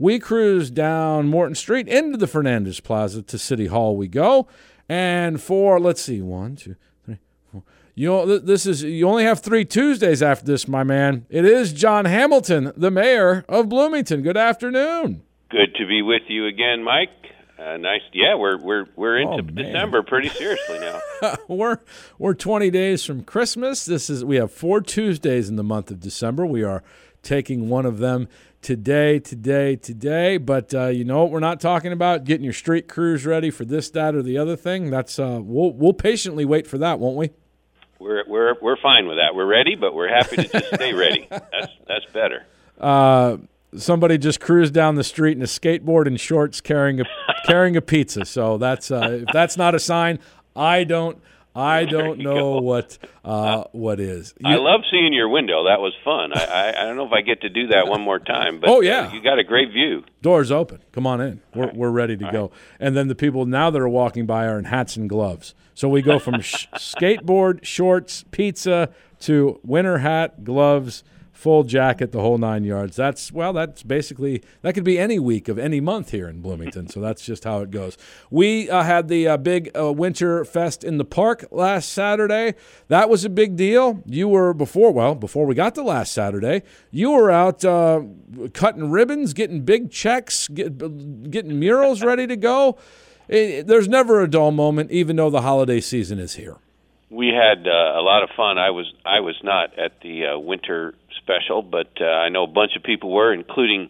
we cruise down Morton Street into the Fernandez Plaza to City Hall we go. And for, let's see, 1, 2, 3, 4. You only have 3 Tuesdays after this, my man. It is John Hamilton, the mayor of Bloomington. Good afternoon. Good to be with you again, Mike. Nice. Yeah, we're into December pretty seriously now. we're 20 days from Christmas. We have 4 Tuesdays in the month of December. We are taking one of them today. But you know what we're not talking about? Getting your street crews ready for this, that, or the other thing. That's we'll patiently wait for that, won't we? We're fine with that. We're ready, but we're happy to just stay ready. That's better. Somebody just cruised down the street in a skateboard and shorts carrying a pizza. So that's if that's not a sign, I don't know what is. I love seeing your window. That was fun. I don't know if I get to do that one more time, but you got a great view. Doors open. Come on in. We're ready to go. And then the people now that are walking by are in hats and gloves. So we go from skateboard, shorts, pizza to winter hat, gloves, full jacket, the whole 9 yards. That's basically, that could be any week of any month here in Bloomington. So that's just how it goes. We had the big winter fest in the park last Saturday. That was a big deal. You were before we got to last Saturday, you were out cutting ribbons, getting big checks, getting murals ready to go. There's never a dull moment, even though the holiday season is here. We had a lot of fun. I was not at the winter special, but I know a bunch of people were, including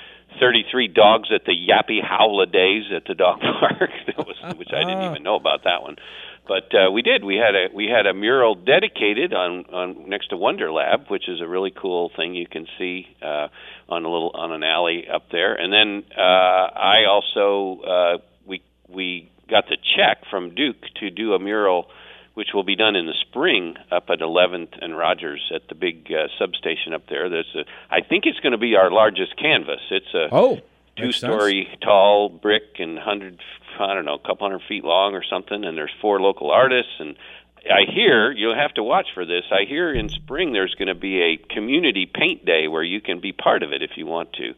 33 dogs at the Yappy Howla Days at the dog park, which I didn't even know about that one. But we did. We had a mural dedicated on next to Wonder Lab, which is a really cool thing you can see on an alley up there. And then I also we got the check from Duke to do a mural, which will be done in the spring up at 11th and Rogers at the big substation up there. I think it's going to be our largest canvas. It's a 2-story tall brick and a couple hundred feet long or something, and there's 4 local artists. And I hear, you'll have to watch for this, I hear in spring there's going to be a community paint day where you can be part of it if you want to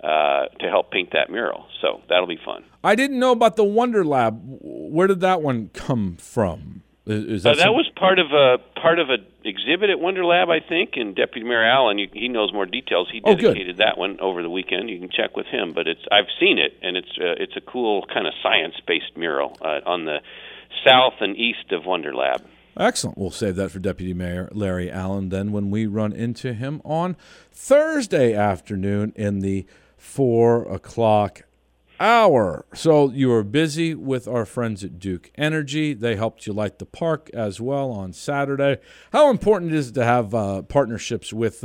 help paint that mural. So that'll be fun. I didn't know about the Wonder Lab. Where did that one come from? That was part of a exhibit at Wonder Lab, I think, and Deputy Mayor Allen, he knows more details. He dedicated that one over the weekend. You can check with him, but I've seen it, and it's a cool kind of science-based mural on the south and east of Wonder Lab. Excellent. We'll save that for Deputy Mayor Larry Allen then when we run into him on Thursday afternoon in the 4 o'clock hour. So you were busy with our friends at Duke Energy. They helped you light the park as well on Saturday. How important is it to have partnerships with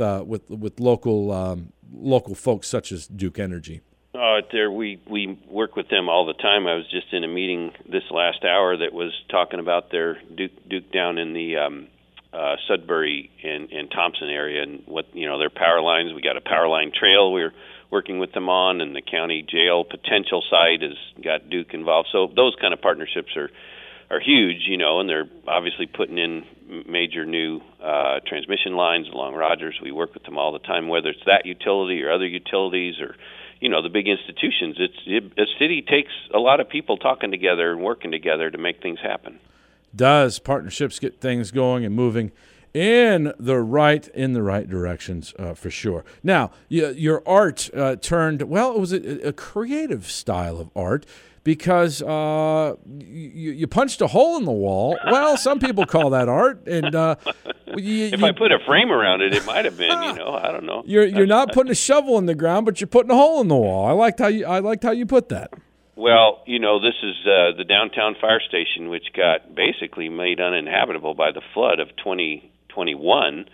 local folks such as Duke Energy? We work with them all the time. I was just in a meeting this last hour that was talking about their Duke down in the Sudbury and Thompson area, and what their power lines. We got a power line trail we're working with them on, and the county jail potential site has got Duke involved. So those kind of partnerships are huge, and they're obviously putting in major new transmission lines along Rogers. We work with them all the time, whether it's that utility or other utilities or the big institutions. A city takes a lot of people talking together and working together to make things happen. Does partnerships get things going and moving in the right directions for sure. Now, your art turned, it was a creative style of art because you punched a hole in the wall. Well, some people call that art, and if I put a frame around it, it might have been. I don't know. You're not putting a shovel in the ground, but you're putting a hole in the wall. I liked how you put that. Well, this is the downtown fire station, which got basically made uninhabitable by the flood of 2021.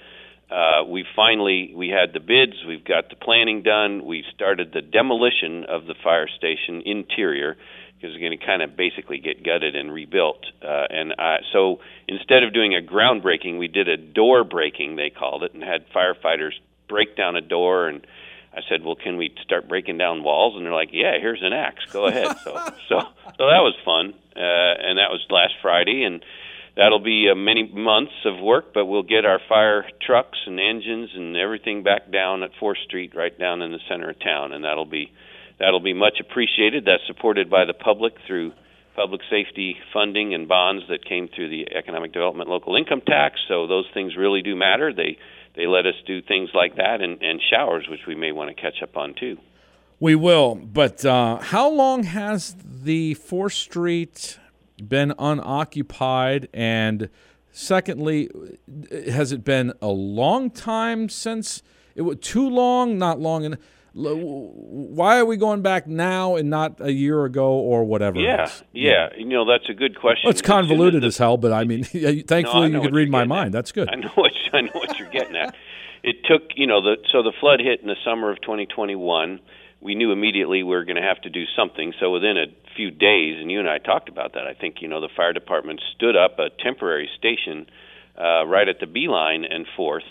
We had the bids, we've got the planning done, we started the demolition of the fire station interior, because we're going to kind of basically get gutted and rebuilt. So instead of doing a groundbreaking, we did a door breaking, they called it, and had firefighters break down a door. And I said, well, can we start breaking down walls? And they're like, yeah, here's an axe, go ahead. So that was fun, and that was last Friday, and that'll be many months of work, but we'll get our fire trucks and engines and everything back down at 4th Street, right down in the center of town, and that'll be that'll be much appreciated. That's supported by the public through public safety funding and bonds that came through the Economic Development Local Income Tax. So those things really do matter. They let us do things like that, and showers, which we may want to catch up on too. We will, but how long has the 4th Street been unoccupied? And secondly, has it been a long time since it was too long, not long enough? Why are we going back now and not a year ago or whatever? Yeah. That's a good question. Well, it's convoluted as hell, but I mean, thankfully you could read my mind. That's good. I know what you're getting at. It took, so the flood hit in the summer of 2021. We knew immediately we were going to have to do something. So within a few days, and you and I talked about that, I think, the fire department stood up a temporary station right at the Beeline and 4th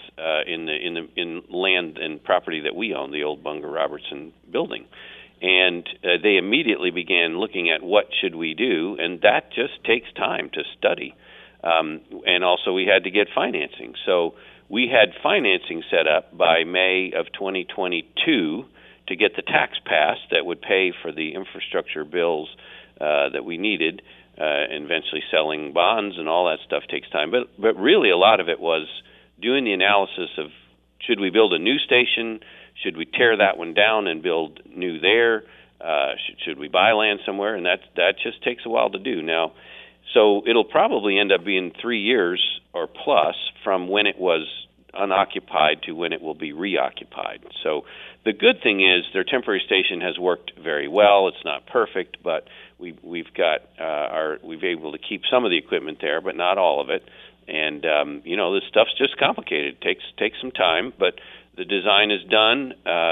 in land and property that we own, the old Bunger Robertson building. And they immediately began looking at what should we do, and that just takes time to study. And also we had to get financing. So we had financing set up by May of 2022 to get the tax passed that would pay for the infrastructure bills that we needed, and eventually selling bonds and all that stuff takes time. But really a lot of it was doing the analysis of, should we build a new station? Should we tear that one down and build new there? Should we buy land somewhere? And that just takes a while to do. Now, so it'll probably end up being 3 years or plus from when it was unoccupied to when it will be reoccupied. So the good thing is their temporary station has worked very well. It's not perfect, but we've got we've been able to keep some of the equipment there, but not all of it. And this stuff's just complicated. It takes some time, but the design is done.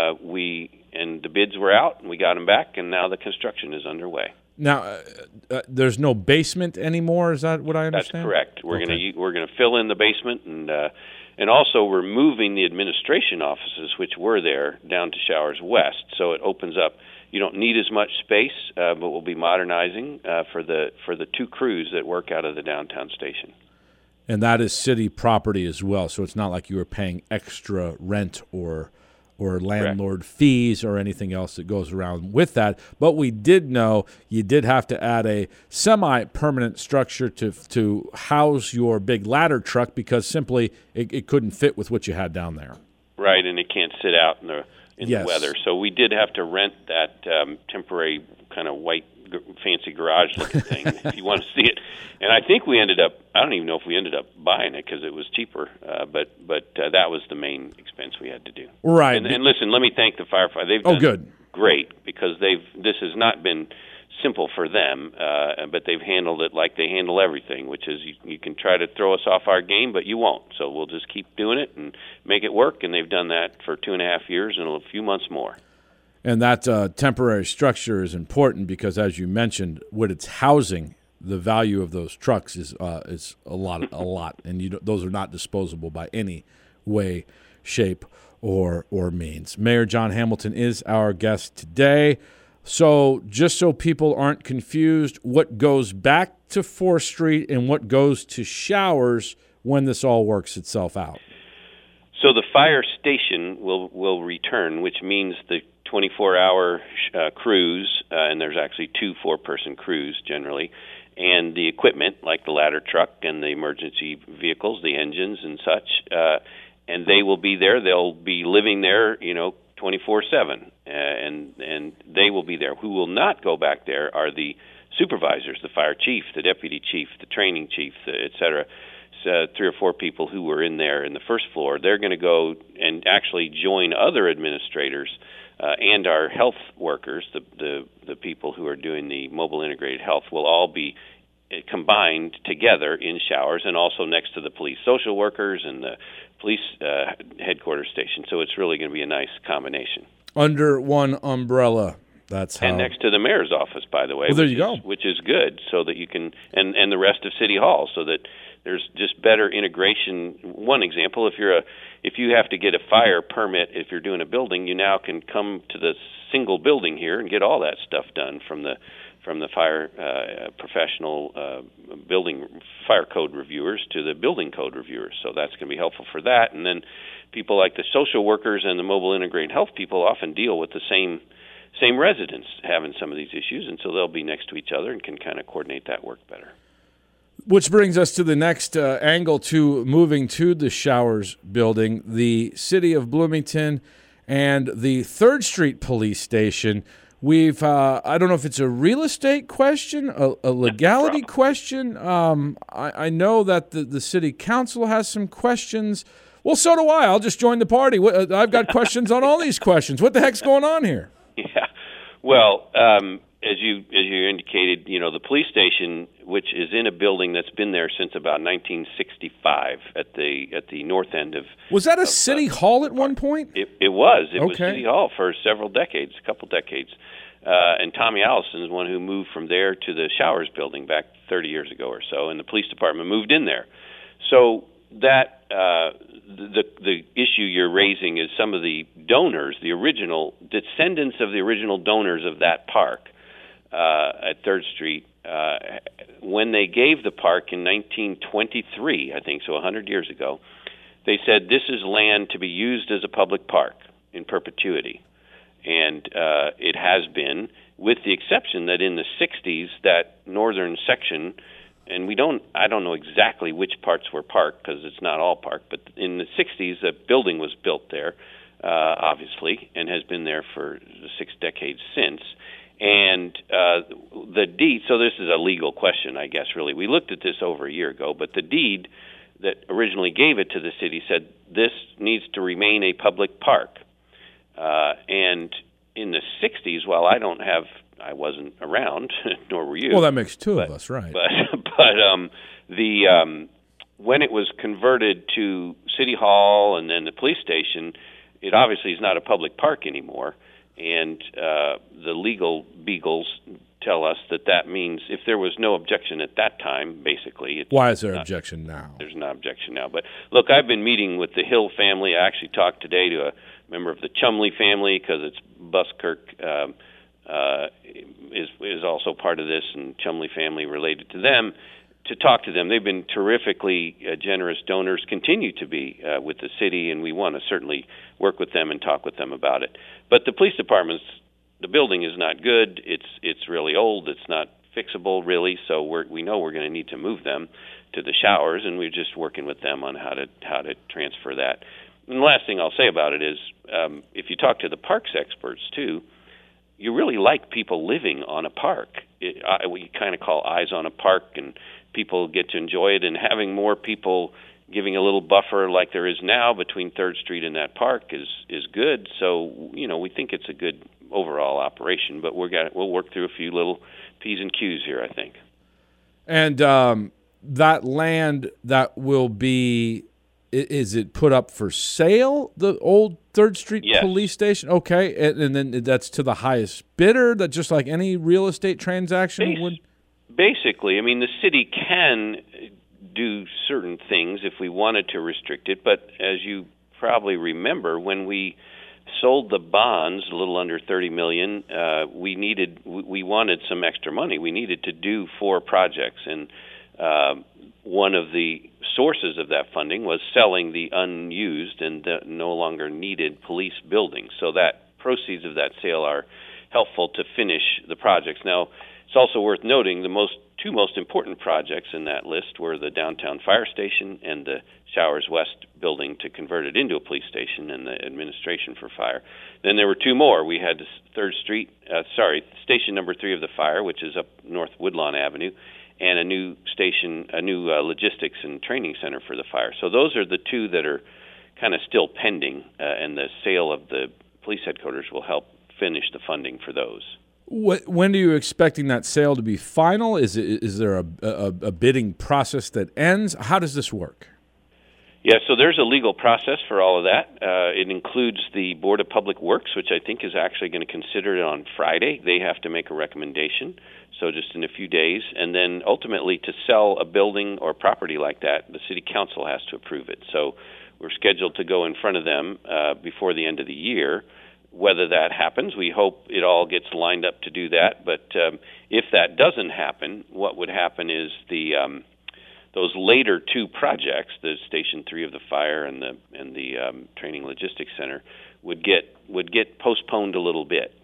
And the bids were out, and we got them back, and now the construction is underway. Now, there's no basement anymore. Is that what I understand? That's correct. We're going to fill in the basement, and also we're moving the administration offices, which were there, down to Showers West. So it opens up. You don't need as much space, but we'll be modernizing for the 2 crews that work out of the downtown station. And that is city property as well. So it's not like you were paying extra rent or landlord fees or anything else that goes around with that. But we did know you did have to add a semi-permanent structure to house your big ladder truck because simply it couldn't fit with what you had down there. Right, and it can't sit out in the weather. So we did have to rent that temporary kind of white fancy garage-looking thing if you want to see it. And I think we ended up, I don't even know if we ended up buying it because it was cheaper, but that was the main expense we had to do. Right. And listen, let me thank the firefighters. They've done great because this has not been simple for them, but they've handled it like they handle everything, which is you can try to throw us off our game, but you won't. So we'll just keep doing it and make it work, and they've done that for 2.5 years and a few months more. And that temporary structure is important because, as you mentioned, with its housing, the value of those trucks is a lot, and those are not disposable by any way, shape, or means. Mayor John Hamilton is our guest today. So just so people aren't confused, what goes back to 4th Street and what goes to Showers when this all works itself out? So the fire station will return, which means the 24-hour crews, and there's actually 2 4-person crews generally, and the equipment like the ladder truck and the emergency vehicles, the engines and such, and they will be there. They'll be living there, 24/7, and they will be there. Who will not go back there are the supervisors, the fire chief, the deputy chief, the training chief, et cetera. 3 or 4 people who were in there in the first floor. They're going to go and actually join other administrators and our health workers, the people who are doing the mobile integrated health, will all be combined together in Showers and also next to the police social workers and the police headquarters station. So it's really going to be a nice combination. Under one umbrella. That's how. And next to the mayor's office, by the way. Well, there you go. Which is good, so that you can, and the rest of City Hall, so that there's just better integration. One example, if you have to get a fire permit if you're doing a building, you now can come to the single building here and get all that stuff done from the fire professional building fire code reviewers to the building code reviewers. So that's going to be helpful for that. And then people like the social workers and the mobile integrated health people often deal with the same same residents having some of these issues, and so they'll be next to each other and can kind of coordinate that work better. Which brings us to the next angle to moving to the Showers building, the City of Bloomington and the 3rd Street Police Station. We've, I don't know if it's a real estate question, a legality question. I know that the city council has some questions. Well, so do I. I'll just join the party. I've got questions on all these questions. What the heck's going on here? Yeah. Well, as you indicated, the police station, which is in a building that's been there since about 1965 at the north end of. Was that a city hall at one point? It was. It okay. was City Hall for several decades, a couple decades. And Tommy Allison is one who moved from there to the Showers building back 30 years ago or so, and the police department moved in there. So that the issue you're raising is some of the donors, the original descendants of the original donors of that park at 3rd Street, when they gave the park in 1923, I think, so 100 years ago, they said this is land to be used as a public park in perpetuity. And it has been, with the exception that in the 60s, that northern section, and I don't know exactly which parts were park because it's not all park, but in the 60s, a building was built there, obviously, and has been there for 6 decades since. And the deed, so this is a legal question, I guess, really. We looked at this over a year ago, but the deed that originally gave it to the city said this needs to remain a public park. And in the 60s, while I wasn't around, nor were you. Well, that makes two of us, right? But when it was converted to City Hall and then the police station, it obviously is not a public park anymore. And the legal beagles tell us that means if there was no objection at that time, basically. Why is there objection now? There's no objection now. But look, I've been meeting with the Hill family. I actually talked today to a member of the Chumley family because it's Buskirk is also part of this, and Chumley family related to them, to talk to them. They've been terrifically generous donors, continue to be with the city, and we want to certainly work with them and talk with them about it. But the police department's, the building is not good. It's really old. It's not fixable, really, so we know we're going to need to move them to the Showers, and we're just working with them on how to transfer that. And the last thing I'll say about it is, if you talk to the parks experts, too, you really like people living on a park. We kind of call eyes on a park, and people get to enjoy it. And having more people giving a little buffer like there is now between 3rd Street and that park is good. So, we think it's a good overall operation. But we'll work through a few little P's and Q's here, I think. And that land that will be... Is it put up for sale, the old 3rd Street Yes. Police Station? Okay, and then that's to the highest bidder, that just like any real estate transaction would? Basically, I mean, the city can do certain things if we wanted to restrict it, but as you probably remember, when we sold the bonds, a little under $30 million, we wanted some extra money. We needed to do 4 projects, and one of the sources of that funding was selling the unused and the no longer needed police buildings. So that proceeds of that sale are helpful to finish the projects. Now, it's also worth noting the two most important projects in that list were the downtown fire station and the Showers West building to convert it into a police station and the administration for fire. Then there were 2 more. We had 3rd Street, station number 3 of the fire, which is up North Woodlawn Avenue, and a new logistics and training center for the fire. So those are the 2 that are kind of still pending, and the sale of the police headquarters will help finish the funding for those. When are you expecting that sale to be final? Is there a bidding process that ends? How does this work? Yeah, so there's a legal process for all of that. It includes the Board of Public Works, which I think is actually going to consider it on Friday. They have to make a recommendation, so just in a few days. And then ultimately to sell a building or property like that, the City Council has to approve it. So we're scheduled to go in front of them before the end of the year. Whether that happens, we hope it all gets lined up to do that. But if that doesn't happen, what would happen is those later 2 projects, the Station 3 of the fire and the Training Logistics Center, would get postponed a little bit.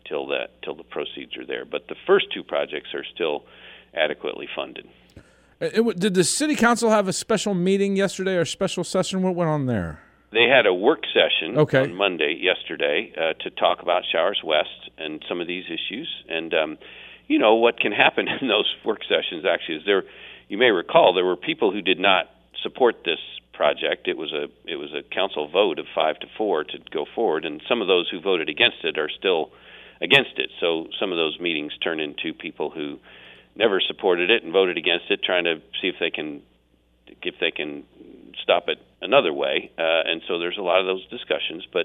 till the proceeds are there. But the first two projects are still adequately funded. Did the city council have a special meeting yesterday or special session? What went on there? They had a work session on Monday, yesterday, to talk about Showers West and some of these issues. And, what can happen in those work sessions actually is you may recall, there were people who did not support this project. It was a council vote of 5-4 to go forward, and some of those who voted against it are still against it. So some of those meetings turn into people who never supported it and voted against it, trying to see if they can stop it another way. And so there's a lot of those discussions. But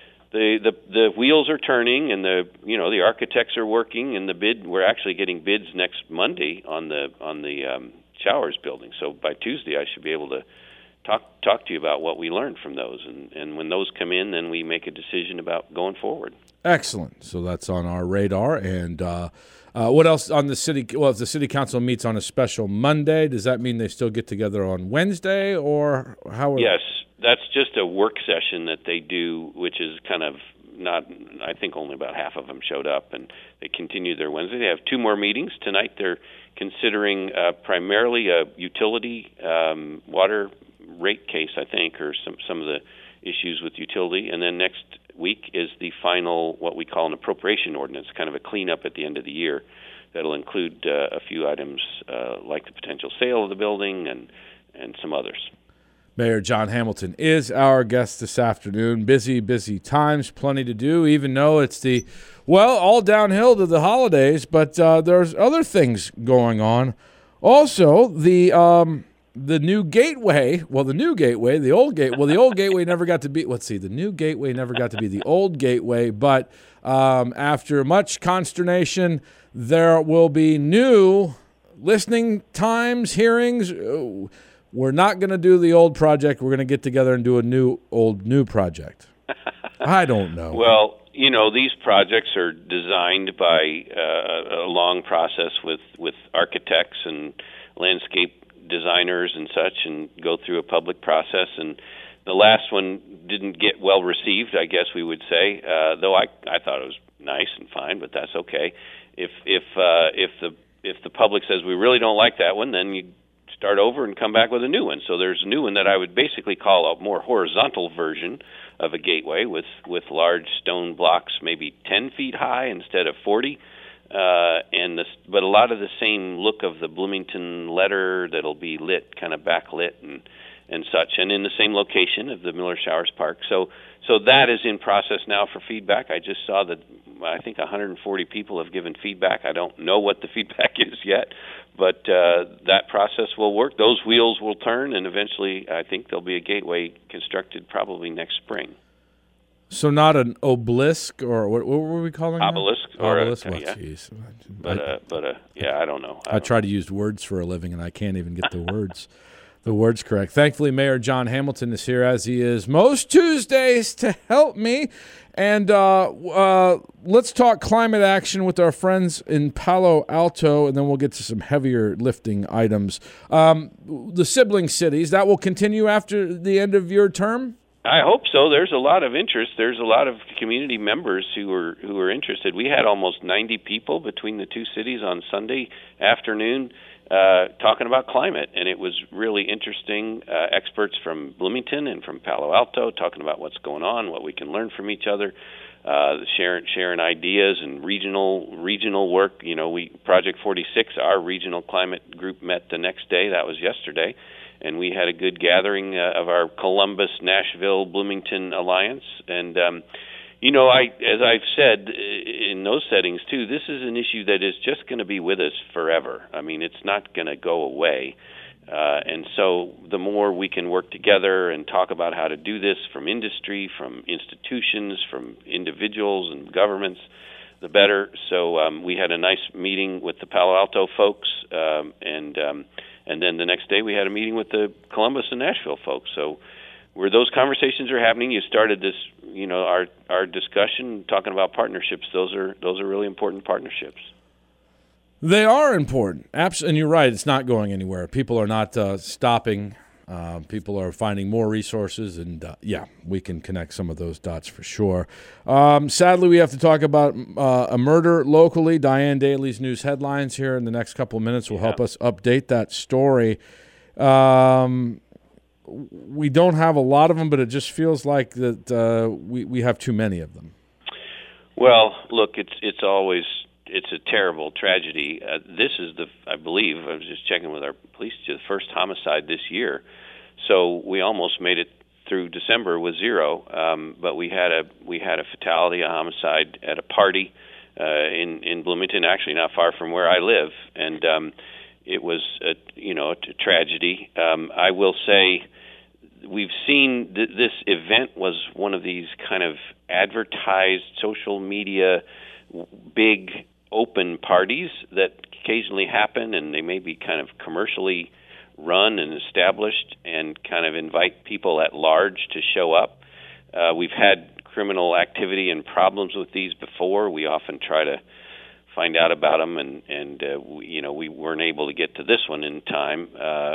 the wheels are turning, and the architects are working, and we're actually getting bids next Monday on the Showers building. So by Tuesday, I should be able to talk to you about what we learned from those, and when those come in, then we make a decision about going forward. Excellent. So that's on our radar. And what else on the city? Well, if the city council meets on a special Monday, does that mean they still get together on Wednesday, or how? Yes, that's just a work session that they do, which is kind of not. I think only about half of them showed up, and they continue their Wednesday. They have two more meetings tonight. They're considering primarily a utility water rate case, I think, or some of the issues with utility, and then next week is the final, what we call an appropriation ordinance, kind of a cleanup at the end of the year that'll include a few items like the potential sale of the building and some others. Mayor John Hamilton is our guest this afternoon. Busy times, plenty to do, even though it's all downhill to the holidays, but there's other things going on. Also, the new gateway, the old gateway never got to be, the new gateway never got to be the old gateway, but after much consternation, there will be new listening times, hearings. We're not going to do the old project. We're going to get together and do a new project. I don't know. Well, these projects are designed by a long process with architects and landscape designers and such, and go through a public process. And the last one didn't get well received, I guess we would say, though I thought it was nice and fine, but that's okay. If the public says we really don't like that one, then you start over and come back with a new one. So there's a new one that I would basically call a more horizontal version of a gateway with large stone blocks, maybe 10 feet high instead of 40. But a lot of the same look of the Bloomington letter that'll be lit, kind of backlit and such, and in the same location of the Miller Showers Park. So that is in process now for feedback. I just saw that I think 140 people have given feedback. I don't know what the feedback is yet, but that process will work. Those wheels will turn, and eventually I think there'll be a gateway constructed probably next spring. So not an obelisk, or what were we calling obelisk? That? Obelisk. Yeah. Geez. I don't know. I try to use words for a living, and I can't even get the words correct. Thankfully, Mayor John Hamilton is here, as he is most Tuesdays, to help me. And let's talk climate action with our friends in Palo Alto, and then we'll get to some heavier lifting items. The sibling cities, that will continue after the end of your term? I hope so. There's a lot of interest. There's a lot of community members who are interested. We had almost 90 people between the two cities on Sunday afternoon talking about climate, and it was really interesting. Experts from Bloomington and from Palo Alto talking about what's going on, what we can learn from each other, sharing ideas and regional work. Project 46, our regional climate group, met the next day. That was yesterday. And we had a good gathering of our Columbus, Nashville, Bloomington alliance. And, as I've said in those settings, too, this is an issue that is just going to be with us forever. I mean, it's not going to go away. And so the more we can work together and talk about how to do this from industry, from institutions, from individuals and governments, the better. So we had a nice meeting with the Palo Alto folks, and then the next day we had a meeting with the Columbus and Nashville folks. So where those conversations are happening, you started this, our discussion talking about partnerships. Those are really important partnerships. They are important. And you're right, it's not going anywhere. People are not stopping People are finding more resources, and we can connect some of those dots for sure. Sadly, we have to talk about a murder locally. Diane Daly's news headlines here in the next couple of minutes will help us update that story. We don't have a lot of them, but it just feels like that we have too many of them. Well, look, it's always a terrible tragedy. This is I believe, I was just checking with our police, the first homicide this year. So we almost made it through December with zero. But we had a fatality, a homicide at a party in Bloomington, actually not far from where I live, and it was a tragedy. I will say we've seen this event was one of these kind of advertised social media big open parties that occasionally happen, and they may be kind of commercially run and established and kind of invite people at large to show up. We've had criminal activity and problems with these before. We often try to find out about them, and we weren't able to get to this one in time.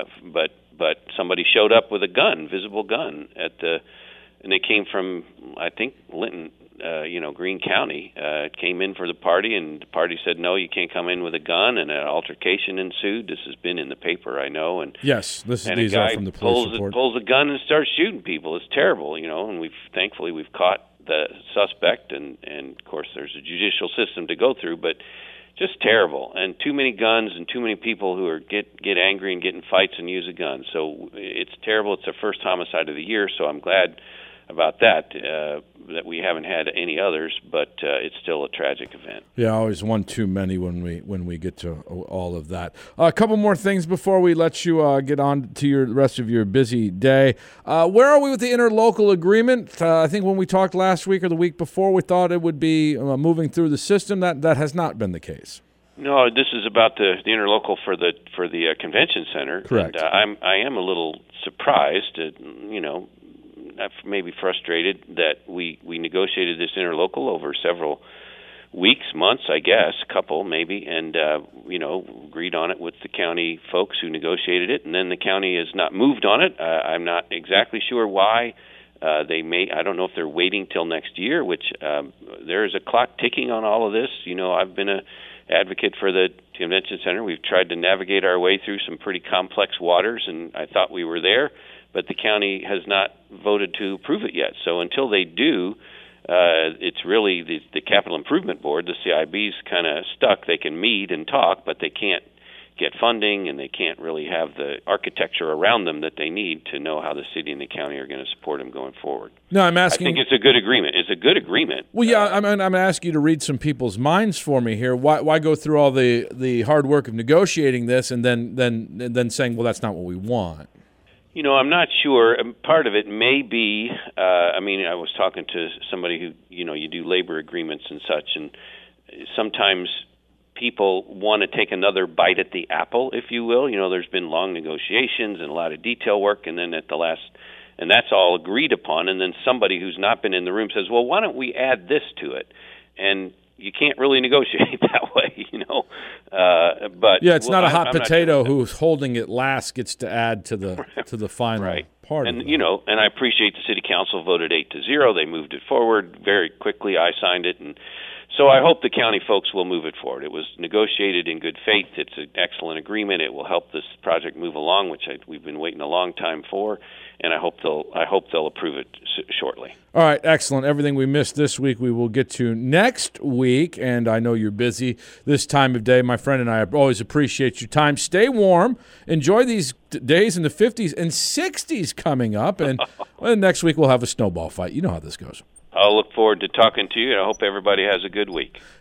But somebody showed up with a gun, visible gun, and they came from, I think, Linton, Greene County. Came in for the party, and the party said, no, you can't come in with a gun, and an altercation ensued. This has been in the paper, I know. And yes, these are from the police report. Pulls a gun and starts shooting people. It's terrible, and thankfully we've caught the suspect, and of course there's a judicial system to go through, but just terrible, and too many guns and too many people who get angry and get in fights and use a gun. So it's terrible. It's the first homicide of the year, so I'm glad about that we haven't had any others, but it's still a tragic event. Yeah, always one too many when we get to all of that. A couple more things before we let you get on to the rest of your busy day. Where are we with the interlocal agreement? I think when we talked last week or the week before, we thought it would be moving through the system. That has not been the case. No, this is about the interlocal for the convention center. Correct. And I am a little surprised, maybe frustrated that we negotiated this interlocal over several weeks, months, I guess, a couple maybe, and agreed on it with the county folks who negotiated it, and then the county has not moved on it. I'm not exactly sure why. I don't know if they're waiting till next year, which there is a clock ticking on all of this. I've been a advocate for the convention center. We've tried to navigate our way through some pretty complex waters, and I thought we were there, but the county has not voted to approve it yet. So until they do, it's really the Capital Improvement Board, the CIB's kind of stuck. They can meet and talk, but they can't get funding, and they can't really have the architecture around them that they need to know how the city and the county are going to support them going forward. No, I'm asking. I think it's a good agreement. It's a good agreement. Well, yeah, I'm asking you to read some people's minds for me here. Why go through all the hard work of negotiating this and then saying, well, that's not what we want? I'm not sure. Part of it may be, I was talking to somebody who, you do labor agreements and such, and sometimes people want to take another bite at the apple, if you will. There's been long negotiations and a lot of detail work, and then and that's all agreed upon, and then somebody who's not been in the room says, well, why don't we add this to it? And you can't really negotiate that way, But yeah, it's not a hot potato who's holding it last gets to add to the final part. And and I appreciate the city council voted 8-0. They moved it forward very quickly. I signed it, and so I hope the county folks will move it forward. It was negotiated in good faith. It's an excellent agreement. It will help this project move along, which we've been waiting a long time for, and I hope they'll approve it shortly. All right, excellent. Everything we missed this week, we will get to next week, and I know you're busy this time of day. My friend and I always appreciate your time. Stay warm. Enjoy these days in the 50s and 60s coming up, and next week we'll have a snowball fight. You know how this goes. I'll look forward to talking to you, and I hope everybody has a good week.